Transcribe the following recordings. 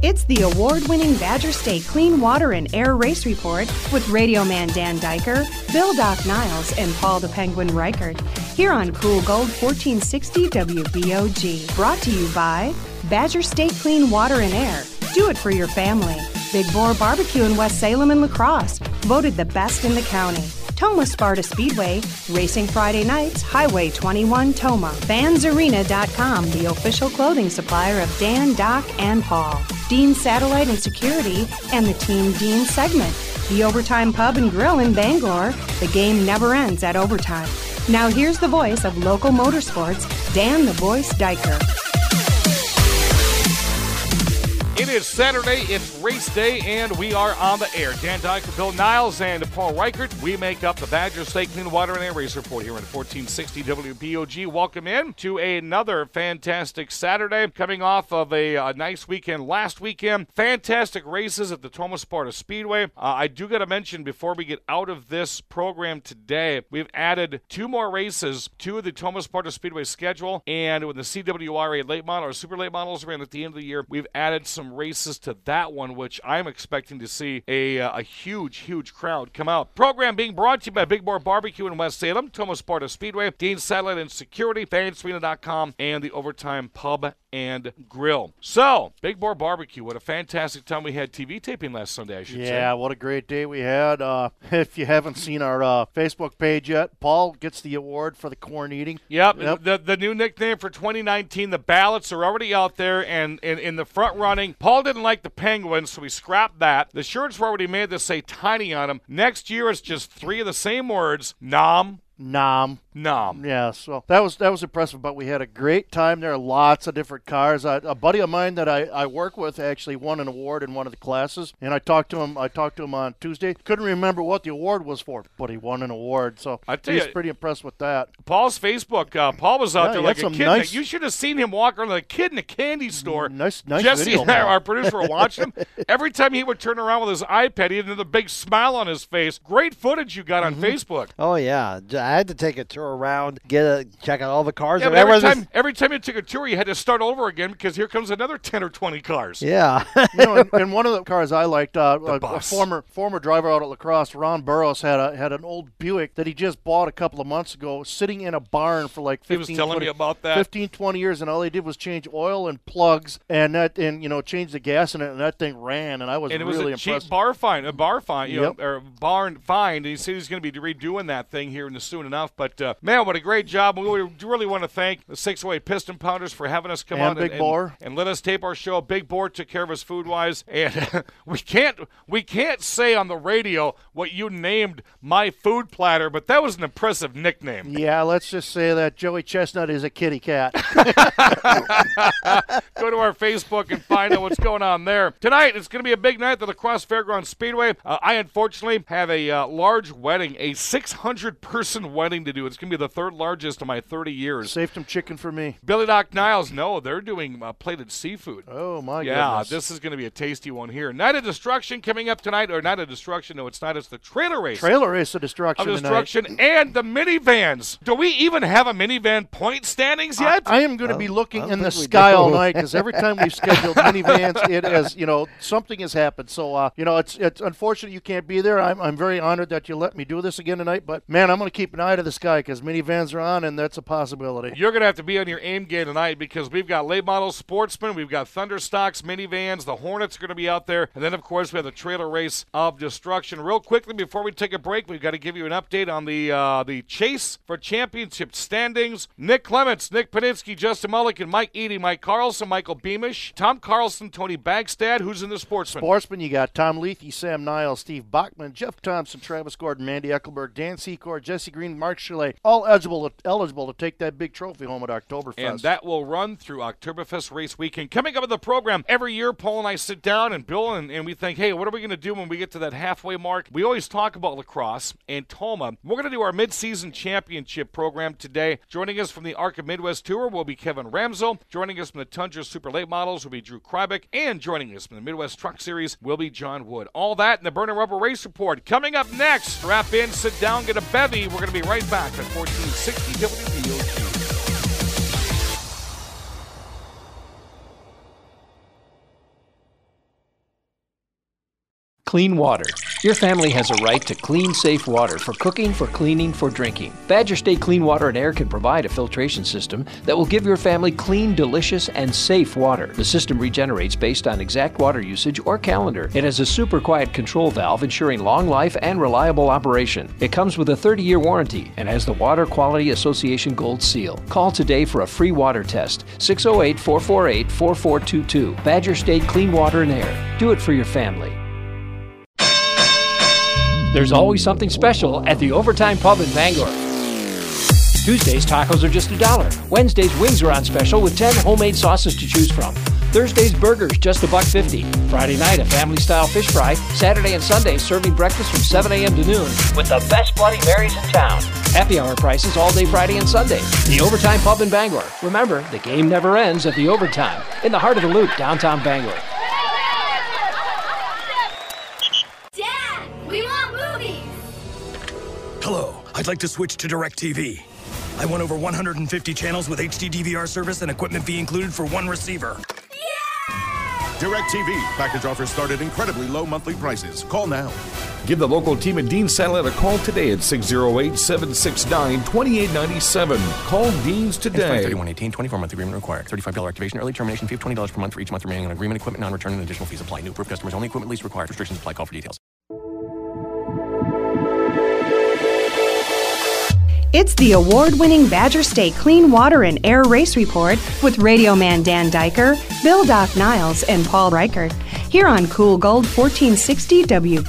It's the award-winning Badger State Clean Water and Air Race Report with Radio Man Dan Diker, Bill Doc Niles, and Paul the Penguin Reichert. Here on Cool Gold 1460 WBOG. Brought to you by Badger State Clean Water and Air. Do it for your family. Big Boar Barbecue in West Salem and La Crosse. Voted the best in the county. Toma Sparta Speedway, racing Friday nights, Highway 21 Toma. Fansarena.com, the official clothing supplier of Dan, Doc, and Paul. Dean Satellite and Security, and the Team Dean segment. The Overtime Pub and Grill in Bangor. The game never ends at overtime. Now here's the voice of local motorsports, Dan the Voice Diker. It is Saturday, it's race day, and we are on the air. Dan Diker, Bill Niles, and Paul Reichert. We make up the Badger State Clean Water and Air Race Report here in 1460 WBOG. Welcome in to another fantastic Saturday, coming off of a nice weekend last weekend. Fantastic races at the Toma Sparta Speedway. I do got to mention before we get out of this program today, we've added 2 more races to the Toma Sparta Speedway schedule, and when the CWRA late model or super late models ran at the end of the year, we've added some races to that one, which I'm expecting to see a huge crowd come out. Program being brought to you by Big Boar Barbecue in West Salem, Toma Sparta Speedway, Dean Satellite and Security, Fansarena.com, and the Overtime Pub and Grill. So, Big Boar Barbecue, what a fantastic time we had TV taping last Sunday, I should say. Yeah, what a great day we had. If you haven't seen our Facebook page yet, Paul gets the award for the corn eating. Yep. The new nickname for 2019, the ballots are already out there, and in the front running, Paul didn't like the Penguins, so we scrapped that. The shirts were already made that say Tiny on them. Next year, it's just 3 of the same words, Nom. Yeah, so that was impressive, but we had a great time there. Lots of different cars. A buddy of mine that I work with actually won an award in one of the classes, and I talked to him on Tuesday. Couldn't remember what the award was for, but he won an award, so he was pretty impressed with that. Paul's Facebook, Paul was out there like a kid. You should have seen him walk around like a kid in a candy store. Nice Jesse video, and our producer were watching him. Every time he would turn around with his iPad, he had another big smile on his face. Great footage you got on Facebook. Oh, yeah. I had to take a tour around, check out all the cars. Yeah, but every time you took a tour, you had to start over again because here comes another 10 or 20 cars. Yeah. And one of the cars I liked, a former driver out at La Crosse, Ron Burrows, had an old Buick that he just bought a couple of months ago, sitting in a barn for like 15, he was telling me about that. 15, 20 years, and all they did was change oil and plugs and change the gas in it, and that thing ran, and I was really impressed. And it was a cheap barn find, and he said he's going to be redoing that thing here soon enough. But, man, what a great job. We really want to thank the 608 Piston Pounders for having us come on and let us tape our show. Big Boar took care of us food-wise. And we can't say on the radio what you named my food platter, but that was an impressive nickname. Yeah, let's just say that Joey Chestnut is a kitty cat. Go to our Facebook and find out what's going on there. Tonight, it's going to be a big night at the La Crosse Fairgrounds Speedway. I, unfortunately, have a large wedding, a 600-person wedding to do. It's going to be the 3rd largest of my 30 years. Save some chicken for me. Billy Doc Niles, no, they're doing plated seafood. Oh, my goodness. Yeah, this is going to be a tasty one here. Night of Destruction coming up tonight. Or Night of Destruction, no, it's not. It's the Trailer Race. Trailer Race of Destruction tonight. And the minivans. Do we even have a minivan point standings yet? I am going to be looking in the sky all night because every time we've scheduled minivans, it has, something has happened. So, it's unfortunate you can't be there. I'm very honored that you let me do this again tonight. But, man, I'm going to keep an eye to the sky because minivans are on, and that's a possibility. You're going to have to be on your aim game tonight because we've got late model sportsmen, we've got Thunderstocks, minivans, the Hornets are going to be out there, and then, of course, we have the Trailer Race of Destruction. Real quickly, before we take a break, we've got to give you an update on the chase for championship standings. Nick Clements, Nick Paninsky, Justin Mulligan, Mike Eady, Mike Carlson, Michael Beamish, Tom Carlson, Tony Bagstad. Who's in the sportsman? Sportsman, you got Tom Leathy, Sam Niles, Steve Bachman, Jeff Thompson, Travis Gordon, Mandy Eckelberg, Dan Secor, Jesse Green, Mark Chalet, all eligible to take that big trophy home at Oktoberfest. And that will run through Oktoberfest race weekend. Coming up in the program, every year Paul and I sit down and Bill and we think, hey, what are we going to do when we get to that halfway mark? We always talk about La Crosse and Toma. We're going to do our mid-season championship program today. Joining us from the ARCA Midwest Tour will be Kevin Ramsel. Joining us from the Tundra Super Late Models will be Drew Krybick. And joining us from the Midwest Truck Series will be John Wood. All that in the Burner Rubber Race Report. Coming up next, strap in, sit down, get a bevy. We're going to be right back at 1460 WBOG. clean water. Your family has a right to clean, safe water for cooking, for cleaning, for drinking. Badger State Clean Water and Air can provide a filtration system that will give your family clean, delicious, and safe water. The system regenerates based on exact water usage or calendar. It has a super quiet control valve ensuring long life and reliable operation. It comes with a 30-year warranty and has the Water Quality Association Gold Seal. Call today for a free water test. 608-448-4422. Badger State Clean Water and Air. Do it for your family. There's always something special at the Overtime Pub in Bangor. Tuesdays, tacos are just $1. Wednesdays, wings are on special with 10 homemade sauces to choose from. Thursdays, burgers, just $1.50. Friday night, a family-style fish fry. Saturday and Sunday, serving breakfast from 7 a.m. to noon with the best Bloody Marys in town. Happy hour prices all day Friday and Sunday. The Overtime Pub in Bangor. Remember, the game never ends at the Overtime, in the heart of the Loop, downtown Bangor. Dad, we want movies! Hello, I'd like to switch to DirecTV. I want over 150 channels with HD DVR service and equipment fee included for one receiver. DirecTV. Package offers start at incredibly low monthly prices. Call now. Give the local team at Dean Satellite a call today at 608-769-2897. Call Dean's today. 3118, 24-month agreement required. $35 activation, early termination fee of $20 per month for each month remaining on agreement. Equipment non-return and additional fees apply. New approved customers only. Equipment lease required. Restrictions apply. Call for details. It's the award-winning Badger State Clean Water and Air Race Report with Radio Man Dan Diker, Bill Doc Niles, and Paul Reichert. Here on Cool Gold 1460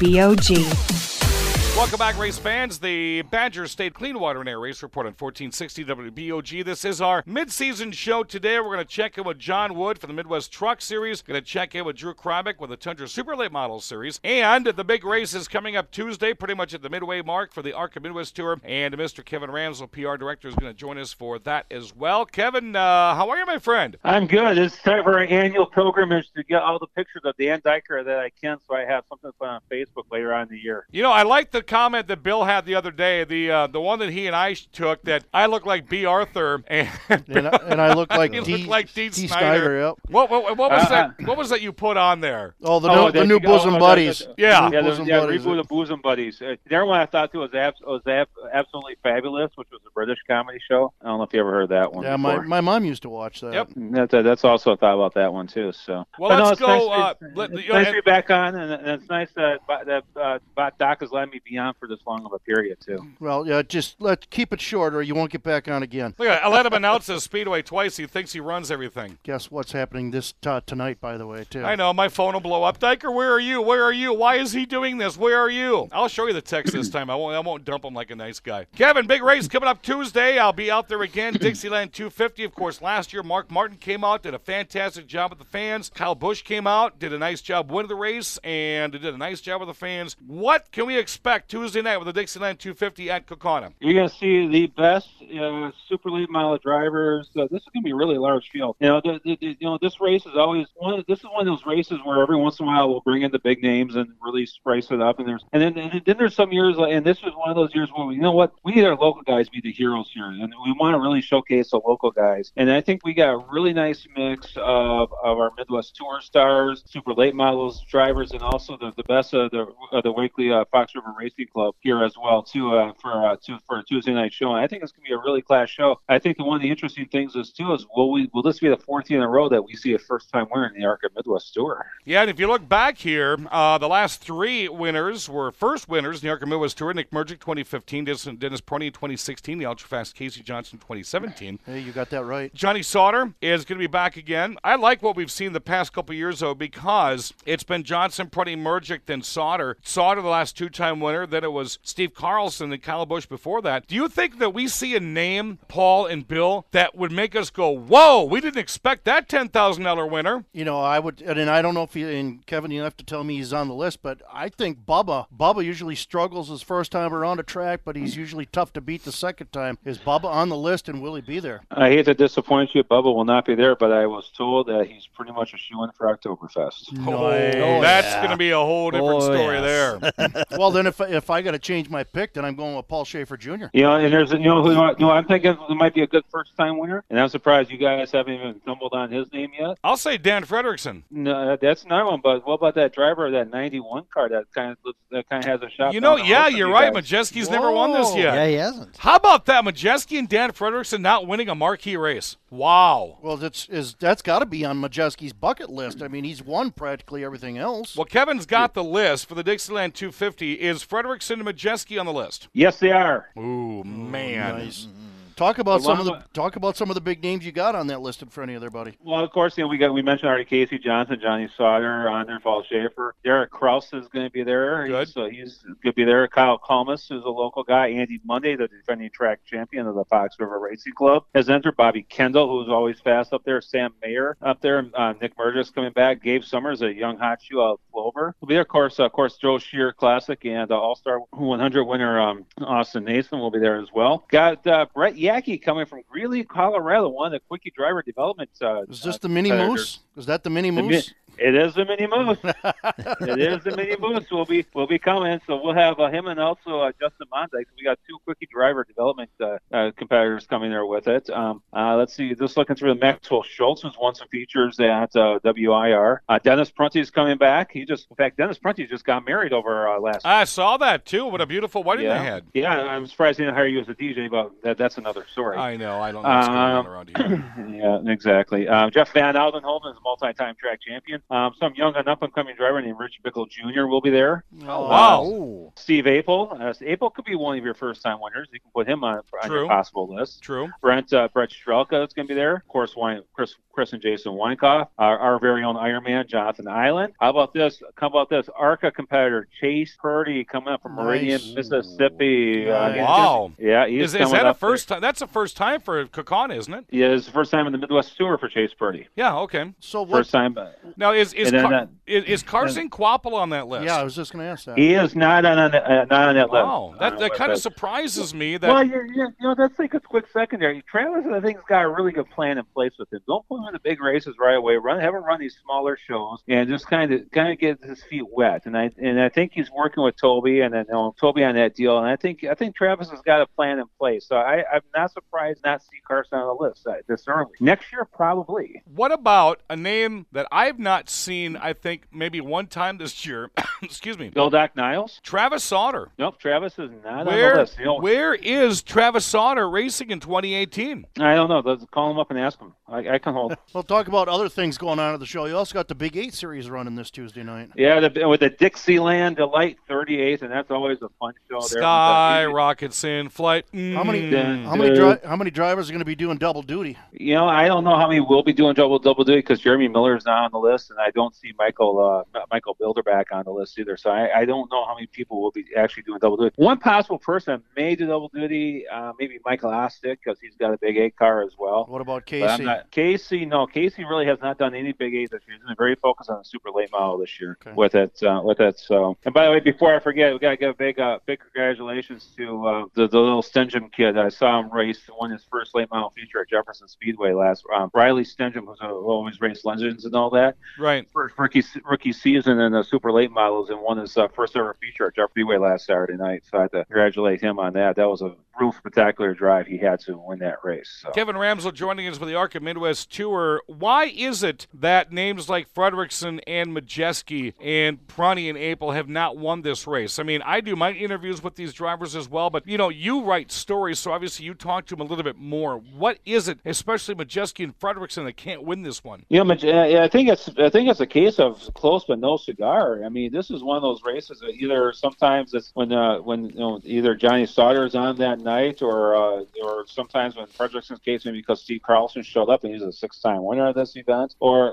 WBOG. Welcome back, race fans. The Badger State Clean Water and Air Race Report on 1460 WBOG. This is our mid-season show today. We're going to check in with John Wood for the Midwest Truck Series. Going to check in with Drew Krabik with the Tundra Super Late Model Series. And the big race is coming up Tuesday, pretty much at the midway mark for the ARCA Midwest Tour. And Mr. Kevin Ramsel, PR Director, is going to join us for that as well. Kevin, how are you, my friend? I'm good. It's time for our annual pilgrimage to get all the pictures of Dan Diker that I can, so I have something to put on Facebook later on in the year. You know, I like the comment that Bill had the other day, the one that he and I took, that I look like B. Arthur and I look like D. Snyder. Yep. What was that? What was that you put on there? Oh, the new Bosom Buddies. Yeah, reboot of Bosom Buddies. The other one I thought too was Absolutely Fabulous, which was a British comedy show. I don't know if you ever heard that one. Yeah, my mom used to watch that. Yep. That's also a thought about that one too. So well, let's go. Nice to be back on, and it's nice that Doc has let me be on for this long of a period too. Well, yeah, just let's keep it short, or you won't get back on again. Look, I let him announce his Speedway twice. He thinks he runs everything. Guess what's happening tonight, by the way, too. I know, my phone will blow up. Diker, where are you? Where are you? Why is he doing this? Where are you? I'll show you the text this time. I won't dump him like a nice guy. Kevin, big race coming up Tuesday. I'll be out there again. Dixieland 250. Of course, last year Mark Martin came out, did a fantastic job with the fans. Kyle Busch came out, did a nice job winning the race, and did a nice job with the fans. What can we expect Tuesday night with the Dixieland 250 at Kaukauna? You're going to see the best super late model drivers. This is going to be a really large field. This race is always this is one of those races where every once in a while we'll bring in the big names and really spice it up. And then there's some years, and this was one of those years where we need our local guys be the heroes here, and we want to really showcase the local guys. And I think we got a really nice mix of our Midwest Tour stars, super late models drivers, and also the best of the Wakely Fox River Racing Club here as well too for a Tuesday night show. And I think it's going to be a really class show. I think one of the interesting things is will this be the fourth year in a row that we see a first time winner in the ARCA Midwest Tour? Yeah, and if you look back here, the last three winners were first winners in the ARCA Midwest Tour. Nick Mergic 2015, Dennis Prunty 2016, the ultra-fast Casey Johnson 2017. Hey, you got that right. Johnny Sauter is going to be back again. I like what we've seen the past couple of years, though, because it's been Johnson, Prunty, Mergic, then Sauter. Sauter, the last two-time winner. Then it was Steve Carlson and Kyle Busch before that. Do you think that we see a name, Paul and Bill, that would make us go, whoa, we didn't expect that $10,000 winner? You know, I would, and I don't know if and Kevin, you have to tell me he's on the list, but I think Bubba usually struggles his first time around a track, but he's usually tough to beat the second time. Is Bubba on the list, and will he be there? I hate to disappoint you, Bubba will not be there, but I was told that he's pretty much a shoo-in for Oktoberfest. That's going to be a whole different story there. Well, then if if I got to change my pick, then I'm going with Paul Schaefer Jr. And there's who I'm thinking who might be a good first-time winner, and I'm surprised you guys haven't even stumbled on his name yet. I'll say Dan Fredrickson. No, that's not one. But what about that driver of that 91 car that kind of has a shot? You're right. Majeski's never won this yet. Yeah, he hasn't. How about that? Majeski and Dan Fredrickson not winning a marquee race. Wow. Well, that's got to be on Majeski's bucket list. I mean, he's won practically everything else. Well, Kevin's got the list for the Dixieland 250. Is Fredrickson and Majeski on the list? Yes, they are. Ooh, man. Nice. Talk about some of the big names you got on that list in front of you there, buddy. Well, of course, we mentioned already Casey Johnson, Johnny Sauter, Andre Paul Schaefer. Derek Kraus is going to be there. Good. He's going to be there. Kyle Kalmus, who's a local guy. Andy Monday, the defending track champion of the Fox River Racing Club, has entered. Bobby Kendall, who's always fast up there. Sam Mayer up there. Nick Murgis coming back. Gabe Summers, a young hot shoe out of Clover, will be there. Of course, Joe Shear Classic and All-Star 100 winner Austin Nason will be there as well. Got Brett Yackey coming from Greeley, Colorado, one of the Quickie Driver Development. Is this the Mini Moose? Is that the Mini Moose? It is the Mini Moose. It is the Mini Moose. Will be coming. So we'll have him and also Justin Monday. So we got two Quickie Driver Development competitors coming there with it. Let's see. Just looking through the Maxwell Schultz, who's won some features at WIR. Dennis Prunty's coming back. Dennis Prunty just got married over last. I saw that too. What a beautiful wedding they had. Yeah, I'm surprised he didn't hire you as a DJ, but that's another story. I know. I don't know what's going on around here. Yeah, exactly. Jeff Van Oudenhoven is a multi-time track champion. Some young and up-and-coming driver named Rich Bickle Jr. will be there. Oh, wow. Steve Apel. Apel could be one of your first-time winners. You can put him on your possible list. True. Brett Strelka is going to be there. Of course, Chris and Jason Weinkoff. Our very own Ironman, Jonathan Island. How about this? ARCA competitor Chase Purdy coming up from Meridian, Mississippi. Wow. Yeah. Is that a first time? That's the first time for Kokon, isn't it? Yeah, it's the first time in the Midwest Tour for Chase Purdy. Yeah, okay. So first time. Now, is Carson Kvapil on that list? Yeah, I was just going to ask that. He is not on that list. Oh, that kind of surprises me. That that's like a quick secondary. Travis, I think, has got a really good plan in place with him. Don't put him in the big races right away. Have him run these smaller shows and just kind of get his feet wet. And I think he's working with Toby and then Toby on that deal. And I think Travis has got a plan in place. So I'm not surprised not to see Carson on the list this early. Next year, probably. What about a name that I've not seen, I think, maybe one time this year? Excuse me. Bill Doc Niles? Travis Sauter. Nope, Travis is not on the list. Where is Travis Sauter racing in 2018? I don't know. Let's call him up and ask him. I can hold. We'll talk about other things going on at the show. You also got the Big 8 Series running this Tuesday night. Yeah, with the Dixieland Delight 38, and that's always a fun show. Sky rockets in flight. How many drivers are going to be doing double duty? I don't know how many will be doing double duty because Jeremy Miller is not on the list, and I don't see Michael Bilderback on the list either. So I don't know how many people will be actually doing double duty. One possible person may do double duty, maybe Michael Ostick because he's got a Big 8 car as well. What about Casey? Casey really has not done any Big 8 this year. He's been very focused on the super late model this year with it. So, and by the way, before I forget, we got to give a big congratulations to the little Stengham kid. I saw him won his first late model feature at Jefferson Speedway last. Riley Stengham, who's always raced Legends and all that. Right. First rookie season in the super late models and won his first ever feature at Jefferson Speedway last Saturday night. So I have to congratulate him on that. That was a real spectacular drive he had to win that race. So. Kevin Ramsel joining us for the ARCA Midwest Tour. Why is it that names like Fredrickson and Majeski and Prunty and Apel have not won this race? I mean, I do my interviews with these drivers as well, but, you write stories, so obviously you talk to them a little bit more. What is it, especially Majeski and Fredrickson, that can't win this one? I think it's a case of close but no cigar. I mean, this is one of those races that either sometimes it's when either Johnny Sauter is on that night or sometimes when Fredrickson's case, maybe because Steve Carlson showed up and he's a 6-time winner of this event, or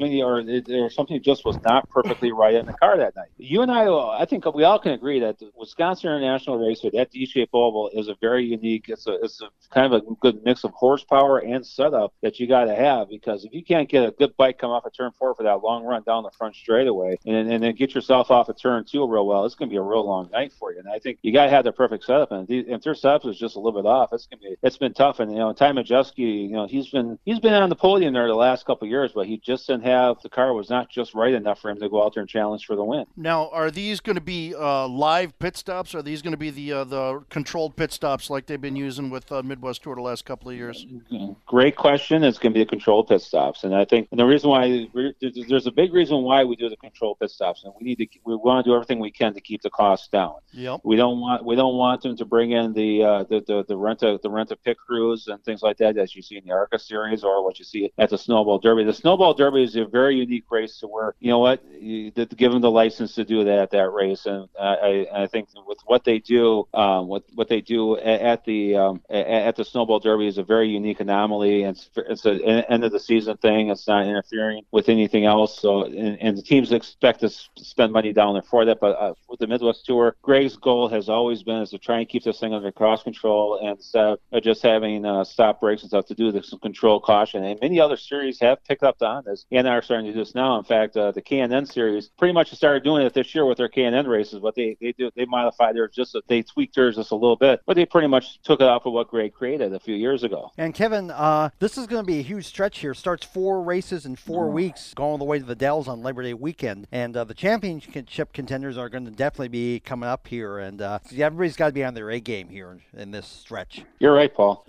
something just was not perfectly right in the car that night. You and I think we all can agree that the Wisconsin International Raceway, that D-shaped oval, is a very unique. It's a kind of a good mix of horsepower and setup that you got to have, because if you can't get a good bike come off of turn 4 for for that long run down the front straightaway, and then get yourself off of turn 2 real well. It's going to be a real long night for you. And I think you got to have the perfect setup. And if their setup is just a little bit off, it's been tough. And Ty Majeski, he's been on the podium there the last couple of years, but he just didn't have, the car was not just right enough for him to go out there and challenge for the win. Now, are these going to be live pit stops? Or are these going to be the controlled pit stops like they've been using with Midwest Tour the last couple of years? Great question. It's going to be the controlled pit stops, and I think the reason why there's a big reason why we do the controlled pit stops, and we want to do everything we can to keep the costs down. Yep. We don't want them to bring in the rent a pit crews and things like that as you see in the ARCA series or what you see at the Snowball Derby. The Snowball Derby is a very unique race to where you give them the license to do that at that race, and I think with what they do, what they do at the Snowball Derby is a very unique anomaly. It's an end of the season thing. It's not interfering with anything else. So and the teams expect to spend money down there for that. But with the Midwest Tour, Greg's goal has always been is to try and keep this thing under cross control and instead of just having stop breaks and stuff to do some control caution. And many other series have picked up on this and are starting to do this now. In fact, the K&N series pretty much started doing it this year with their K&N races. What they modified theirs they tweaked theirs just a little bit, but they pretty much took it off of what Greg created a few years ago. And Kevin, this is going to be a huge stretch here. Starts 4 races in 4 weeks, going all the way to the Dells on Labor Day weekend. And the championship contenders are going to definitely be coming up here. And everybody's got to be on their A game here in this stretch. You're right, Paul.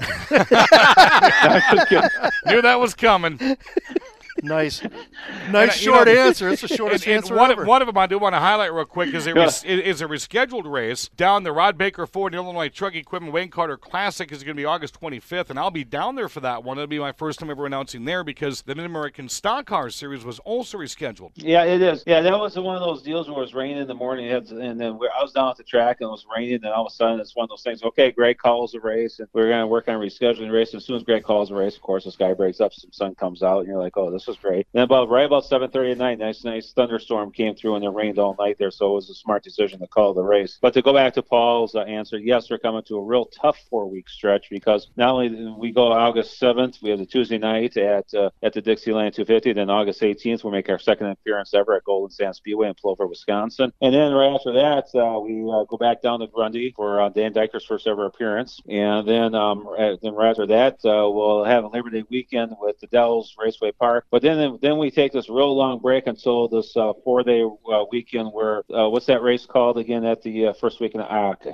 Knew that was coming. Nice short answer. It's the shortest answer ever. One of them I do want to highlight real quick is a rescheduled race down the Rod Baker Ford Illinois Truck Equipment Wayne Carter Classic is going to be August 25th, and I'll be down there for that one. It'll be my first time ever announcing there because the Mid-American Stock Car Series was also rescheduled. Yeah, it is. Yeah, that was one of those deals where it was raining in the morning, and then I was down at the track and it was raining, and all of a sudden it's one of those things. Okay, Greg calls the race, and we're going to work on rescheduling the race. As soon as Greg calls the race, of course, the sky breaks up, some sun comes out, and you're like, oh, this was great. And right about 7:30 at night, nice thunderstorm came through, and it rained all night there, so it was a smart decision to call the race. But to go back to Paul's answer, yes, we're coming to a real tough 4-week stretch because not only do we go August 7th, we have the Tuesday night at the Dixieland 250, then August 18th, we'll make our second appearance ever at Golden Sand Speedway in Plover, Wisconsin. And then right after that, we go back down to Grundy for Dan Dyker's first ever appearance. And then right after that, we'll have a Labor Day weekend with the Dells Raceway Park. But then we take this real long break until this 4-day weekend where what's that race called again at the first weekend?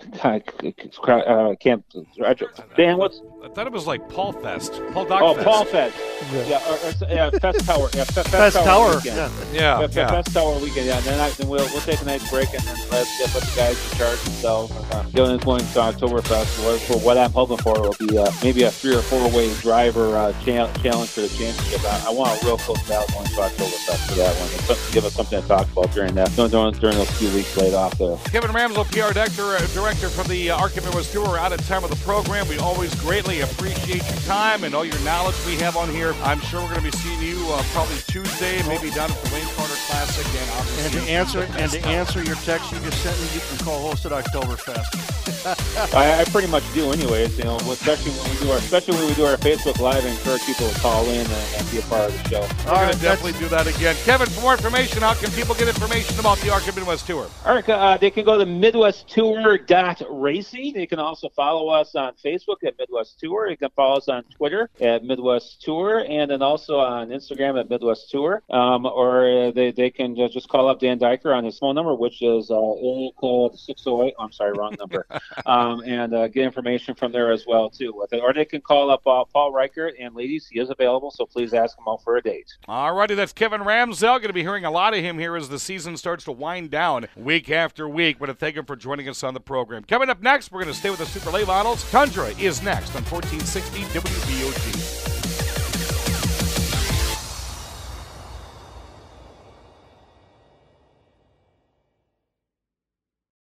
Camp. Dan, what's? I thought it was like Paul Fest. Paul Fest. Yeah, Fest Tower. Yeah, Fest Tower. Yeah. Fest Tower weekend. Yeah, and then we'll take a nice break and then let the guys in charge themselves. Going into Oktoberfest. For what I'm hoping for will be maybe a 3 or 4-way driver challenge for the championship. I want a real close battle going to Oktoberfest for that one. It's give us something to talk about during those few weeks laid off there. Kevin Ramsell, PR director from the ARCA Midwest Tour, out of time of the program. We always greatly appreciate your time and all your knowledge we have on here. I'm sure we're going to be seeing you probably Tuesday, maybe down at the Wayne Carter Classic. And to answer your text you just sent me, you can co-host at Oktoberfest. I pretty much do, anyways. Especially when we do our Facebook Live, I encourage people to call in and be a part of the show. We're going to definitely do that again. Kevin, for more information, how can people get information about the ARCA Midwest Tour? ARCA, they can go to MidwestTour.racing. They can also follow us on Facebook at Midwest Tour. You can follow us on Twitter at Midwest Tour, and then also on Instagram at Midwest Tour. Or they can just call up Dan Dyker on his phone number, which is area code 608. I'm sorry, wrong number. And get information from there as well too. Or they can call up Paul Reichert, and ladies, he is available, so please ask him out for a date. All righty, that's Kevin Ramsell. Going to be hearing a lot of him here as the season starts to wind down week after week. I want to thank him for joining us on the program. Coming up next, we're going to stay with the Super Late Models. Tundra is next on 1460 WBOG.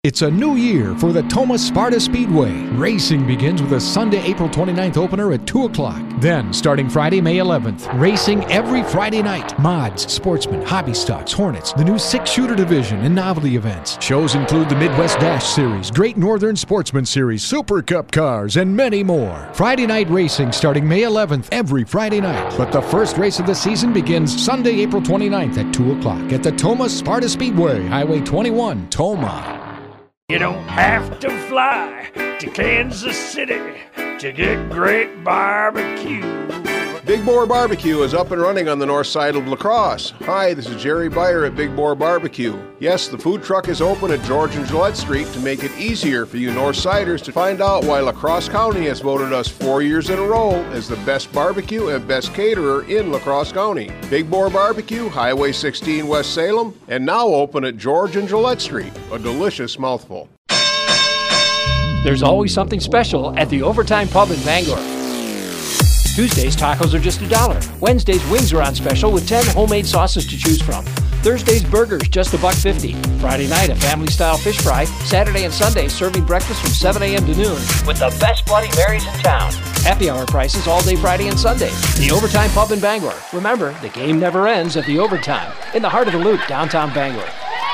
It's a new year for the Tomah Sparta Speedway. Racing begins with a Sunday, April 29th opener at 2 o'clock. Then, starting Friday, May 11th, racing every Friday night. Mods, Sportsman, Hobby Stocks, Hornets, the new 6-shooter division, and novelty events. Shows include the Midwest Dash Series, Great Northern Sportsman Series, Super Cup cars, and many more. Friday night racing starting May 11th every Friday night. But the first race of the season begins Sunday, April 29th at 2 o'clock at the Tomah Sparta Speedway, Highway 21, Tomah. You don't have to fly to Kansas City to get great barbecue. Big Boar Barbecue is up and running on the north side of La Crosse. Hi, this is Jerry Beyer at Big Boar Barbecue. Yes, the food truck is open at George and Gillette Street to make it easier for you north siders to find out why La Crosse County has voted us 4 years in a row as the best barbecue and best caterer in La Crosse County. Big Boar Barbecue, Highway 16 West Salem, and now open at George and Gillette Street. A delicious mouthful. There's always something special at the Overtime Pub in Bangor. Tuesdays, tacos are just $1. Wednesdays, wings are on special with 10 homemade sauces to choose from. Thursdays, burgers, just $1.50. Friday night, a family-style fish fry. Saturday and Sunday, serving breakfast from 7 a.m. to noon with the best Bloody Marys in town. Happy hour prices all day Friday and Sunday. The Overtime Pub in Bangor. Remember, the game never ends at the Overtime. In the heart of the Loop, downtown Bangor.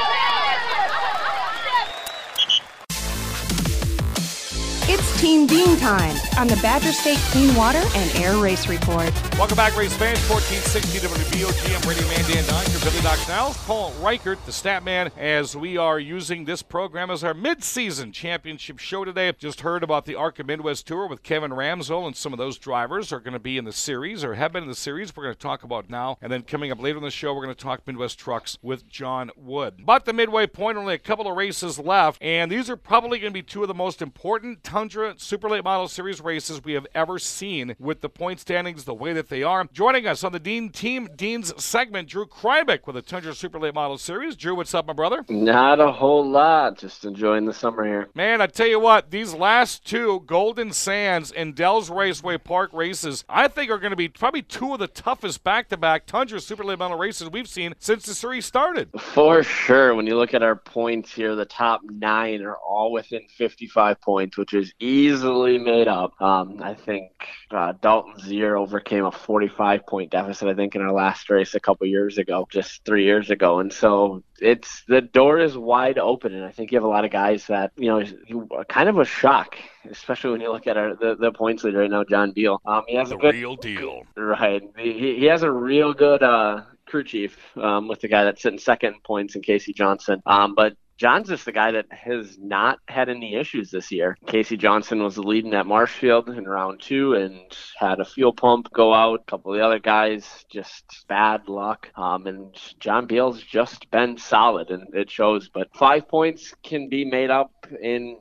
It's Team Dean time on the Badger State Clean Water and Air Race Report. Welcome back, race fans. 1460 WBOG. I'm Radio Man Dan Dyker, Billy Doc Niles, Paul Reichert, the stat man, as we are using this program as our mid-season championship show today. Just heard about the ARCA Midwest Tour with Kevin Ramsell, and some of those drivers are going to be in the series or have been in the series we're going to talk about now. And then coming up later in the show, we're going to talk Midwest Trucks with John Wood. But the midway point, only a couple of races left, and these are probably going to be two of the most important Tundra Super Late Model Series races we have ever seen with the point standings the way that they are. Joining us on the Dean's segment, Drew Krybick with the Tundra Super Late Model Series. Drew, what's up, my brother? Not a whole lot. Just enjoying the summer here. Man, I tell you what, these last two Golden Sands and Dells Raceway Park races, I think are going to be probably two of the toughest back-to-back Tundra Super Late Model races we've seen since the series started. For sure. When you look at our points here, the top 9 are all within 55 points, which is easily made up. I think Dalton Zier overcame a 45-point deficit, I think, in our last race a couple years ago, just 3 years ago. And so the door is wide open, and I think you have a lot of guys that, kind of a shock, especially when you look at the points leader right now, John Beal. He has real deal. Right. He has a real good crew chief with the guy that's sitting second in points in Casey Johnson. But John's just the guy that has not had any issues this year. Casey Johnson was leading at Marshfield in round 2 and had a fuel pump go out. A couple of the other guys, just bad luck. And John Beal's just been solid, and it shows. But 5 points can be made up in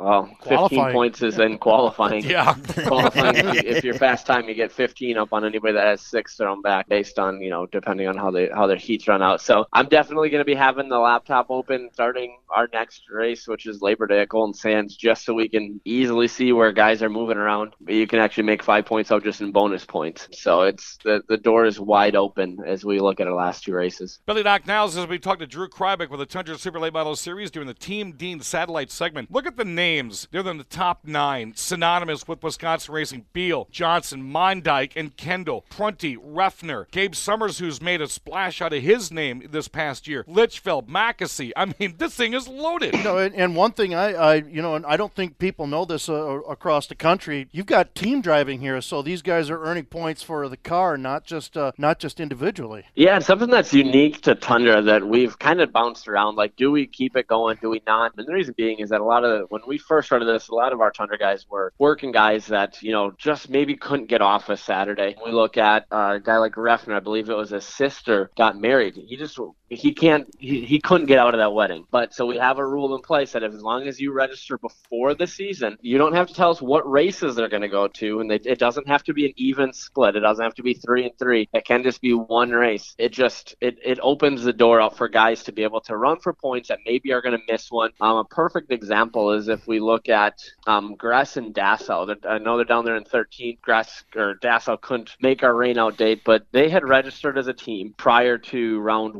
15 points is in qualifying. Yeah. Qualifying, if you're fast time, you get 15 up on anybody that has 6 thrown back based on, depending on how their heats run out. So I'm definitely going to be having the laptop open starting our next race, which is Labor Day at Golden Sands, just so we can easily see where guys are moving around. You can actually make 5 points out just in bonus points. So it's the door is wide open as we look at our last 2 races. Billy Doc Niles, as we talk to Drew Krybick with the Tundra Super Late Model Series during the Team Dean Satellite segment. Look at the names. They're in the top 9, synonymous with Wisconsin racing. Beal, Johnson, Mondyke, and Kendall, Prunty, Reffner, Gabe Summers, who's made a splash out of his name this past year, Litchfield, Mackesy. I mean, this thing is loaded. And one thing and I don't think people know this across the country. You've got team driving here, so these guys are earning points for the car, not just individually. Yeah, it's something that's unique to Tundra that we've kind of bounced around. Like, do we keep it going? Do we not? And the reason being is that when we first started this, a lot of our Tundra guys were working guys that just maybe couldn't get off a Saturday. We look at a guy like Reffner. I believe it was his sister got married. He couldn't get out of that wedding. But so we have a rule in place that as long as you register before the season, you don't have to tell us what races they're going to go to, and it doesn't have to be an even split. It doesn't have to be 3-3. It can just be one race. It opens the door out for guys to be able to run for points that maybe are going to miss one. A perfect example is if we look at Gress and Dassau. I know they're down there in 13th. Dassau couldn't make our rain out date, but they had registered as a team prior to round 1.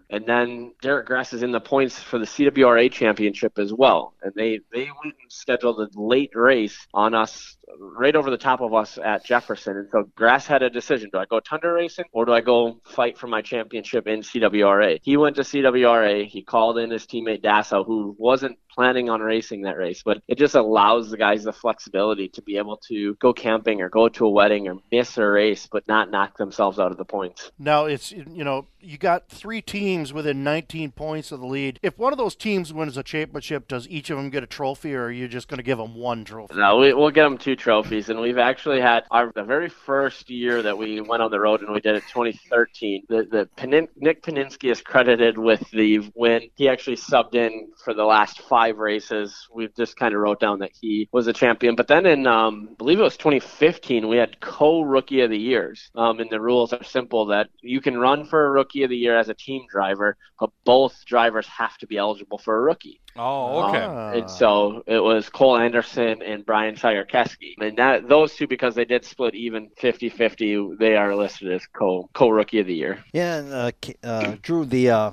And then Derek Grass is in the points for the CWRA championship as well. And they went and scheduled a late race on us, right over the top of us at Jefferson. And so Grass had a decision. Do I go Tundra racing or do I go fight for my championship in CWRA? He went to CWRA. He called in his teammate Dasso, who wasn't planning on racing that race, but it just allows the guys the flexibility to be able to go camping or go to a wedding or miss a race, but not knock themselves out of the points. Now, it's, you got 3 teams within 19 points of the lead. If one of those teams wins a championship, does each of them get a trophy, or are you just going to give them 1 trophy? No, we'll get them 2 trophies, and we've actually had the very first year that we went on the road, and we did it 2013. Nick Paninsky is credited with the win. He actually subbed in for the last 5 races. We've just kind of wrote down that he was a champion. But then in, I believe it was 2015, we had co-rookie of the years. And the rules are simple that you can run for a rookie of the year as a team driver, but both drivers have to be eligible for a rookie. Oh, okay. And so it was Cole Anderson and Brian Shigerkeski. And those two, because they did split even 50-50, they are listed as co-rookie of the year. Yeah, and Drew,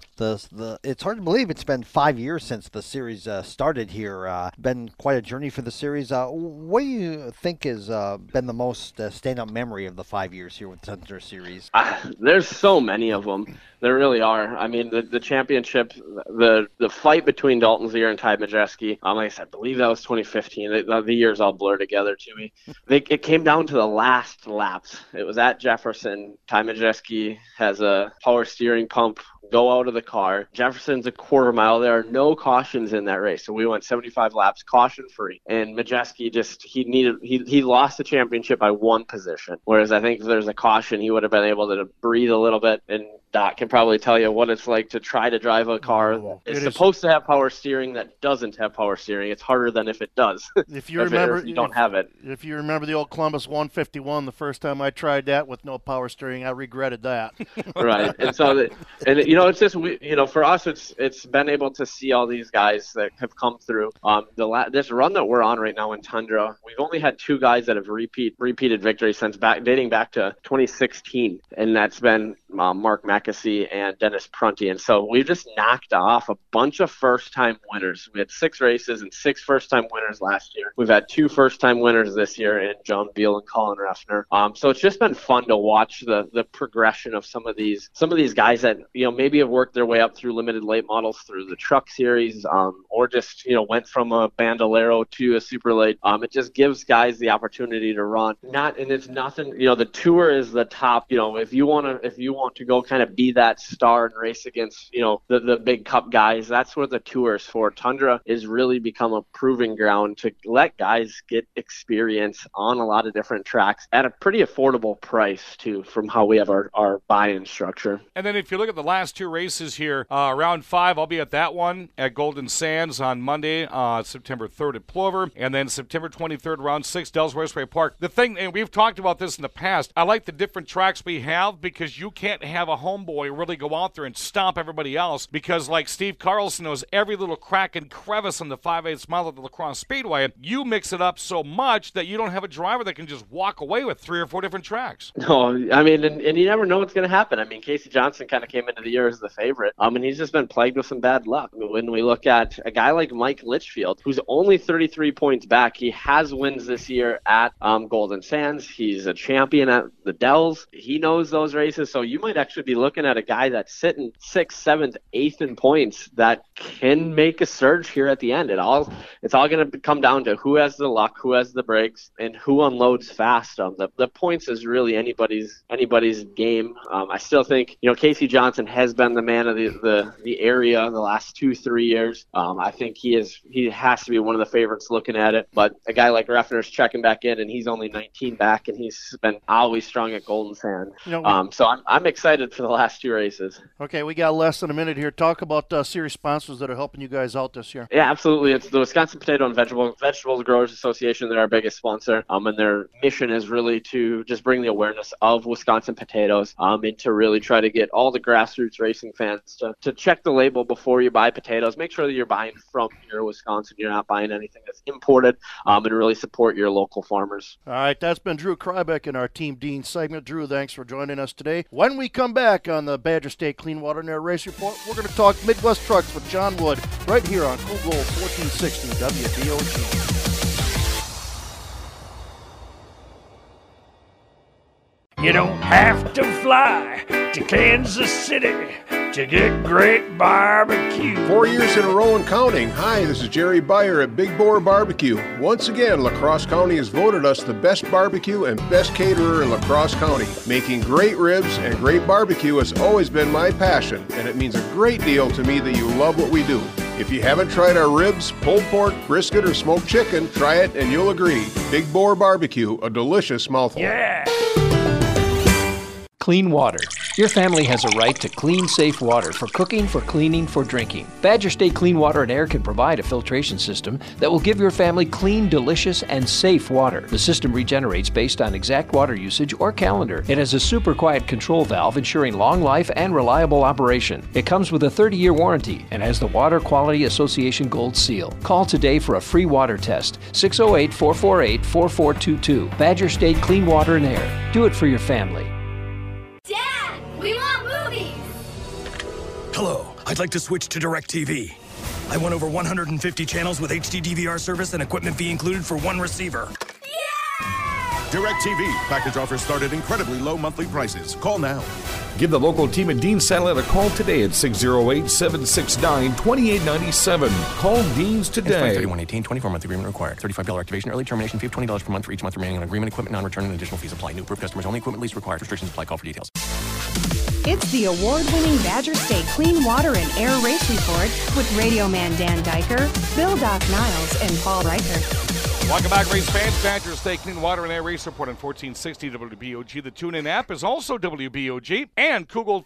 it's hard to believe it's been 5 years since the series started here. Been quite a journey for the series. What do you think has been the most stand-up memory of the 5 years here with the Tundra Series? There's so many of them. There really are. I mean, the championship, the fight between Dalton Zier and Ty Majeski, like I said, I believe that was 2015. The years all blur together to me. It came down to the last laps. It was at Jefferson. Ty Majeski has a power steering pump go out of the car. Jefferson's a quarter mile. There are no cautions in that race. So we went 75 laps caution free. And Majeski he lost the championship by 1 position. Whereas I think if there's a caution, he would have been able to breathe a little bit. And Doc can probably tell you what it's like to try to drive a car that's supposed to have power steering that doesn't have power steering. It's harder than if it does. If you remember, if you don't have it. If you remember the old Columbus 151, the first time I tried that with no power steering, I regretted that. Right. And so, it's just for us, it's been able to see all these guys that have come through. This run that we're on right now in Tundra, we've only had 2 guys that have repeated victory since dating back to 2016, and that's been Mark McAsee and Dennis Prunty. And so we just knocked off a bunch of first-time winners. We had 6 races and 6 first-time winners last year. We've had 2 first-time winners this year in John Beal and Colin Reffner. So it's just been fun to watch the progression of some of these guys that maybe have worked their way up through limited late models through the truck series, or just went from a Bandolero to a super late. It just gives guys the opportunity to run. It's nothing. The tour is the top. If you want to go kind of be that star and race against the big cup guys, that's what the tour is for. Tundra is really become a proving ground to let guys get experience on a lot of different tracks at a pretty affordable price too, from how we have our buy-in structure. And then if you look at the last 2 races here, round 5, I'll be at that one at Golden Sands on Monday, September 3rd at Plover, and then September 23rd, round 6, Dells Raceway Park. The thing, and we've talked about this in the past, I like the different tracks we have because you can't have a homeboy really go out there and stomp everybody else, because like Steve Carlson knows every little crack and crevice on the 5/8 mile of the La Crosse Speedway. You mix it up so much that you don't have a driver that can just walk away with 3 or 4 different tracks. No, I mean, and you never know what's going to happen. I mean, Casey Johnson kind of came into the year as the favorite, and he's just been plagued with some bad luck. When we look at a guy like Mike Litchfield, who's only 33 points back, he has wins this year at Golden Sands. He's a champion at the Dells. He knows those races, so you might actually be looking at a guy that's sitting 6th, 7th, 8th in points that can make a surge here at the end. It's all going to come down to who has the luck, who has the brakes, and who unloads fast. The points is really anybody's game. I still think Casey Johnson has been the man of the area the last 2-3 years. I think he has to be one of the favorites looking at it. But a guy like Reffner's checking back in, and he's only 19 back, and he's been always strong at Golden Sand. So I'm excited for the last 2 races. Okay, we got less than a minute here. Talk about series sponsors that are helping you guys out this year. Yeah, absolutely. It's the Wisconsin Potato and Vegetables Growers Association. They're our biggest sponsor, and their mission is really to just bring the awareness of Wisconsin potatoes, and to really try to get all the grassroots racing fans to check the label before you buy potatoes. Make sure that you're buying from here, Wisconsin. You're not buying anything that's imported, and really support your local farmers. All right, that's been Drew Krybeck in our Team Dean segment. Drew, thanks for joining us today. When we we come back on the Badger State Clean Water and Air Race Report, we're going to talk Midwest Trucks with John Wood right here on Cool Gold 1460 WBOG. You don't have to fly to Kansas City to get great barbecue. 4 years in a row and counting. Hi, this is Jerry Beyer at Big Boar Barbecue. Once again, La Crosse County has voted us the best barbecue and best caterer in La Crosse County. Making great ribs and great barbecue has always been my passion, and it means a great deal to me that you love what we do. If you haven't tried our ribs, pulled pork, brisket, or smoked chicken, try it and you'll agree. Big Boar Barbecue, a delicious mouthful. Yeah! Clean water. Your family has a right to clean, safe water for cooking, for cleaning, for drinking. Badger State Clean Water and Air can provide a filtration system that will give your family clean, delicious, and safe water. The system regenerates based on exact water usage or calendar. It has a super quiet control valve ensuring long life and reliable operation. It comes with a 30-year warranty and has the Water Quality Association Gold Seal. Call today for a free water test. 608-448-4422. Badger State Clean Water and Air. Do it for your family. Dad, we want movies! Hello, I'd like to switch to DirecTV. I want over 150 channels with HD DVR service and equipment fee included for one receiver. DirecTV. Package offers start at incredibly low monthly prices. Call now. Give the local team at Dean Satellite a call today at 608-769-2897. Call Dean's today. 3118, 24-month agreement required. $35 activation, early termination fee of $20 per month for each month remaining on agreement. Equipment non-return and additional fees apply. New approved customers only. Equipment lease required. Restrictions apply. Call for details. It's the award-winning Badger State Clean Water and Air Race Report with Radio Man Dan Diker, Bill Doc Niles, and Paul Reichert. Welcome back, race fans. Badger State Clean Water and Air Race Report on 1460 WBOG. The TuneIn app is also WBOG and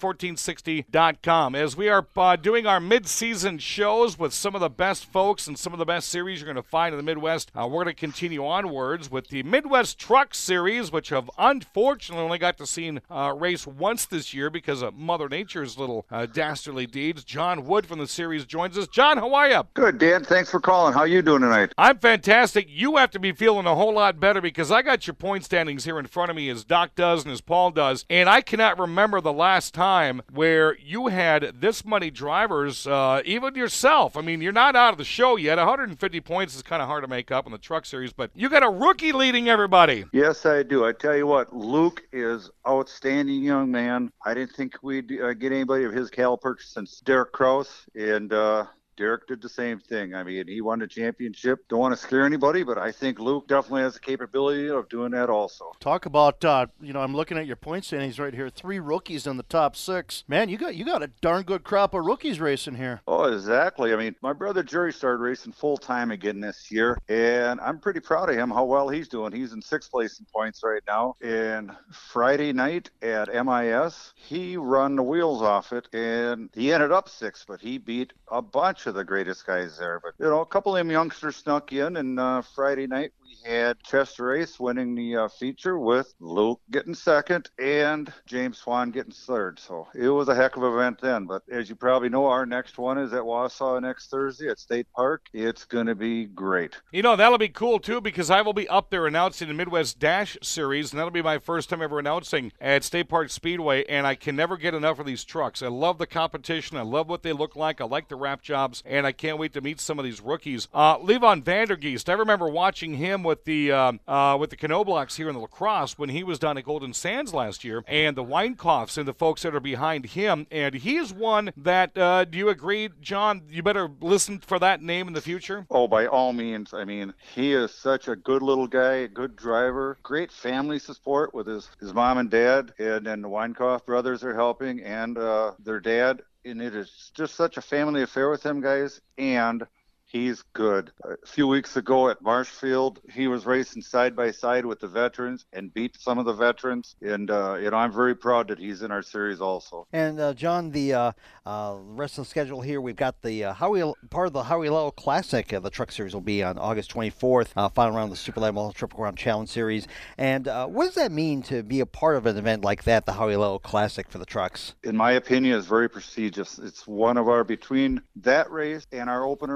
KoolGold1460.com. As we are doing our mid-season shows with some of the best folks and some of the best series you're going to find in the Midwest, we're going to continue onwards with the Midwest Truck Series, which have unfortunately only got to see race once this year because of Mother Nature's little dastardly deeds. John Wood from the series joins us. John, how are you? Good, Dan. Thanks for calling. How you doing tonight? I'm fantastic. You have to be feeling a whole lot better because I got your point standings here in front of me as Doc does and as Paul does, and I cannot remember the last time where you had this many drivers, even yourself. I mean, you're not out of the show yet. 150 points is kind of hard to make up in the Truck Series, but you got a rookie leading everybody. Yes, I do. I tell you what, Luke is outstanding young man. I didn't think we'd get anybody of his caliber since Derek Kraus, and Derek did the same thing. I mean, he won the championship. Don't want to scare anybody, but I think Luke definitely has the capability of doing that also. Talk about, I'm looking at your point standings right here. 3 rookies in the top 6. Man, you got a darn good crop of rookies racing here. Oh, exactly. I mean, my brother Jerry started racing full-time again this year, and I'm pretty proud of him, how well he's doing. He's in 6th place in points right now. And Friday night at MIS, he run the wheels off it, and he ended up 6th, but he beat a bunch of the greatest guys there. But, a couple of them youngsters snuck in, and Friday night we had Chester Race winning the feature with Luke getting 2nd and James Swan getting 3rd. So it was a heck of an event then. But as you probably know, our next one is at Wausau next Thursday at State Park. It's going to be great. That'll be cool, too, because I will be up there announcing the Midwest Dash Series, and that'll be my first time ever announcing at State Park Speedway, and I can never get enough of these trucks. I love the competition. I love what they look like. I like the wrap jobs, and I can't wait to meet some of these rookies. Levon Vandergeest, I remember watching him with the Knoblauchs here in the La Crosse when he was down at Golden Sands last year, and the Weinkaufs and the folks that are behind him, and he is one that, do you agree, John, you better listen for that name in the future? Oh, by all means. I mean, he is such a good little guy, a good driver, great family support with his mom and dad, and then the Weinkauf brothers are helping, and their dad. And it is just such a family affair with him, guys, and he's good. A few weeks ago at Marshfield, he was racing side by side with the veterans and beat some of the veterans. And, I'm very proud that he's in our series also. And, John, the rest of the schedule here, we've got the part of the Howie Lowell Classic. The Truck Series will be on August 24th, final round of the Super Late Model Triple Crown Challenge Series. And what does that mean to be a part of an event like that, the Howie Lowell Classic for the trucks? In my opinion, it's very prestigious. It's one of our, between that race and our opener at Madison,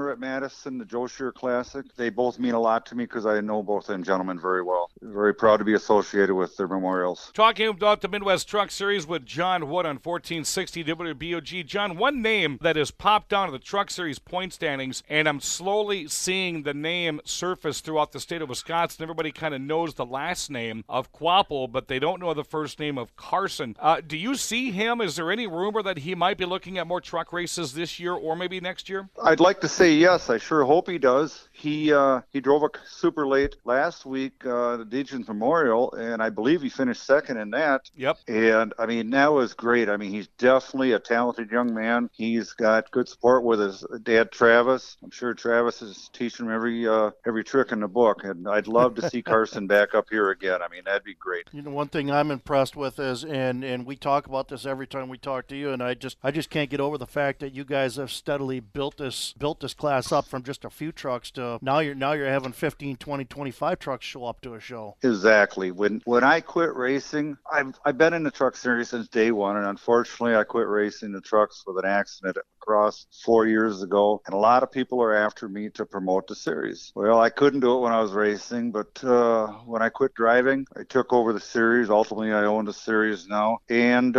Travis in the Joe Shear Classic. They both mean a lot to me because I know both of them gentlemen very well. Very proud to be associated with their memorials. Talking about the Midwest Truck Series with John Wood on 1460 WBOG. John, one name that has popped down to the Truck Series point standings, and I'm slowly seeing the name surface throughout the state of Wisconsin. Everybody kind of knows the last name of Quapple, but they don't know the first name of Carson. Do you see him? Is there any rumor that he might be looking at more truck races this year or maybe next year? I'd like to say yes. I sure hope he does. He drove a super late last week, the Degens Memorial, and I believe he finished second in that. Yep. And, I mean, that was great. I mean, he's definitely a talented young man. He's got good support with his dad, Travis. I'm sure Travis is teaching him every trick in the book, and I'd love to see Carson back up here again. I mean, that'd be great. You know, one thing I'm impressed with is, and we talk about this every time we talk to you, and I just can't get over the fact that you guys have steadily built this class up from just a few trucks to now you're having 15, 20, 25 trucks show up to a show. Exactly. When I quit racing, I've been in the truck series since day one, and unfortunately I quit racing the trucks with an accident at Cross 4 years ago, and a lot of people are after me to promote the series. Well, I couldn't do it when I was racing, but when I quit driving, I took over the series. Ultimately, I own the series now, and